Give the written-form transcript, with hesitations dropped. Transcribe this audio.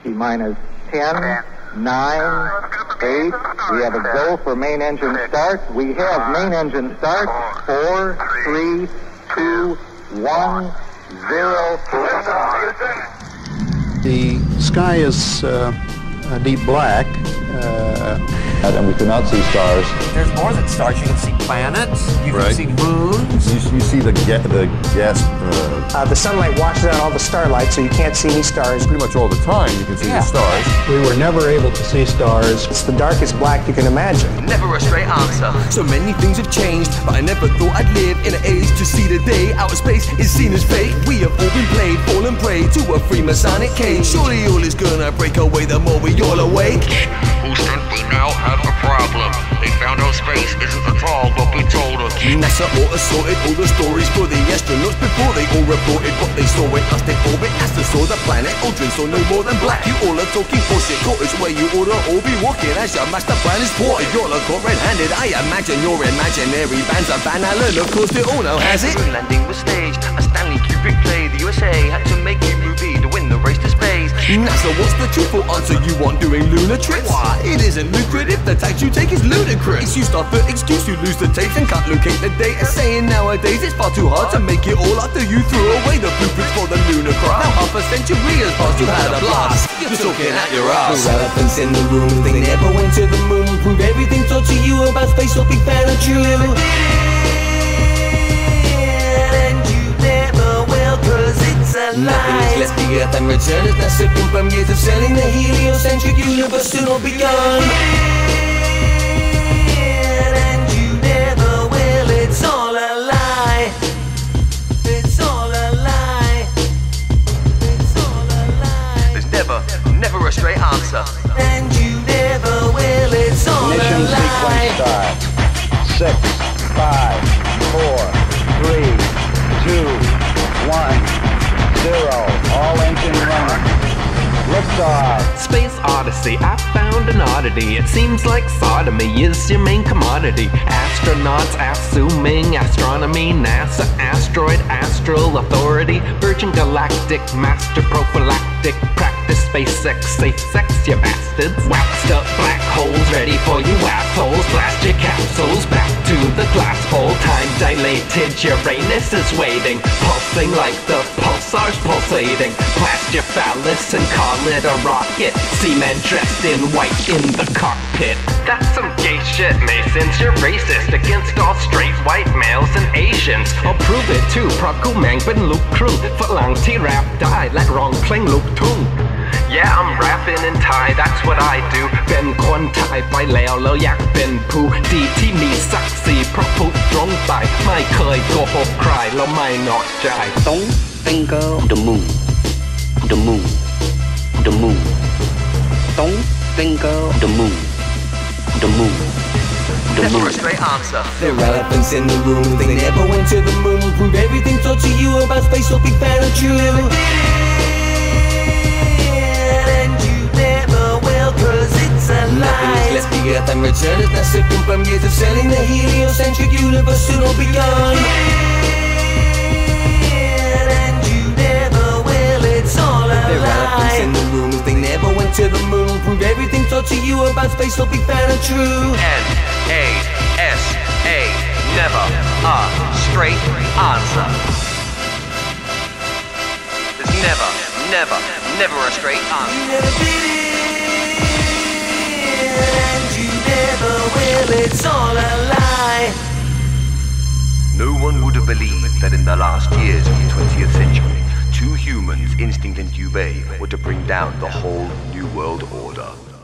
T-minus 10, 9, 8. We have a go for main engine start. We have main engine start. 4, 3, 2, 1, 0. The sky is deep black. And we cannot see stars. There's more than stars. You can see planets. You can see moons. You see the gas. The sunlight washes out all the starlight, so you can't see any stars. Pretty much all the time you can see the stars. We were never able to see stars. It's the darkest black you can imagine. Never a straight answer. So many things have changed, but I never thought I'd live in an age to see the day. Outer space is seen as fake. We have all been played, fallen prey to a Freemasonic cage. Surely all is gonna break away the more we all awake. Houston, we now have a problem. They found out space isn't at all what we told us. NASA all assorted all the stories for the astronauts before they all reported what they saw in us. They orbit. NASA saw the planet. Aldrin saw no more than black. You all are talking bullshit. Quarters where you ought to all be walking as your master plan is thwarted. You're all caught red-handed. I imagine your imaginary bands of Van Allen. Of course they all know has it. The moon landing was staged. A Stanley Kubrick play. The USA had to make a movie to win the race to space. NASA, what's the truthful answer you want doing lunar trips? Why? It isn't lucrative. The tax you take is ludicrous. You start the excuse, you lose the tapes and can't locate the data. Saying nowadays it's far too hard to make it all after you threw away the blueprints for the lunar craft. Now half a century has passed, you had a blast. You're talking at your ass. The elephants in the room, they never went to the moon. Prove everything told to you about space or big fan of true. Nothing is left the earth and return as NASA confirmed years of selling the heliocentric universe soon will be gone. And you never will, it's all a lie. It's all a lie. It's all a lie. There's never a straight answer. And you never will, it's all Ignition a lie. sequence start. 6, 5, 4, 3, 2, 1. 0. All engine running. Liftoff. Space Odyssey, I found an oddity. It seems like sodomy is your main commodity. Astronauts assuming astronomy. NASA, asteroid, astral authority. Virgin Galactic, master prophylactic. Practice SpaceX, safe sex, you bastards. Waxed up black holes ready for you assholes. Blast your capsules back to the glass bowl. Time dilated, Uranus is waiting. Pulsing like the pulsar's pulsating. Blast your phallus and call it a rocket. Seamen dressed in white in the cockpit. That's some gay shit, Masons. You're racist against all straight white males and Asians. I'll prove it too. เพราะกูแม่งเป็นลูกครึ่งฝรั่งที่แรปได้และร้องเพลงลูกทุ่ง Yeah, I'm rapping in Thai, that's what I do. เป็นคนไทยไปแล้วอยากเป็นผู้ดีที่มีศักดิ์ศรีเพราะพูดตรงไปไม่เคยโกหกใครแล้วไม่นอกใจ Don't think of the moon. The moon. The moon. Don't think of the moon. The moon. The Never moon. a straight answer. There are elephants in the room, they never went to the moon. Prove everything told to you about space or big fan of true. And you never will, cause it's a lie. Nothing is left the earth and return as NASA confirmed years of selling the heliocentric universe soon will be gone. And you never will, it's all a lie. There are elephants in the room, they never went to the moon. Prove everything told to you about space or big fan of true. NASA, never a straight answer. There's never a straight answer. You never did it, and you never will, it's all a lie. No one would have believed that in the last years of the 20th century, two humans, Instinct and Dubé, were to bring down the whole New World Order.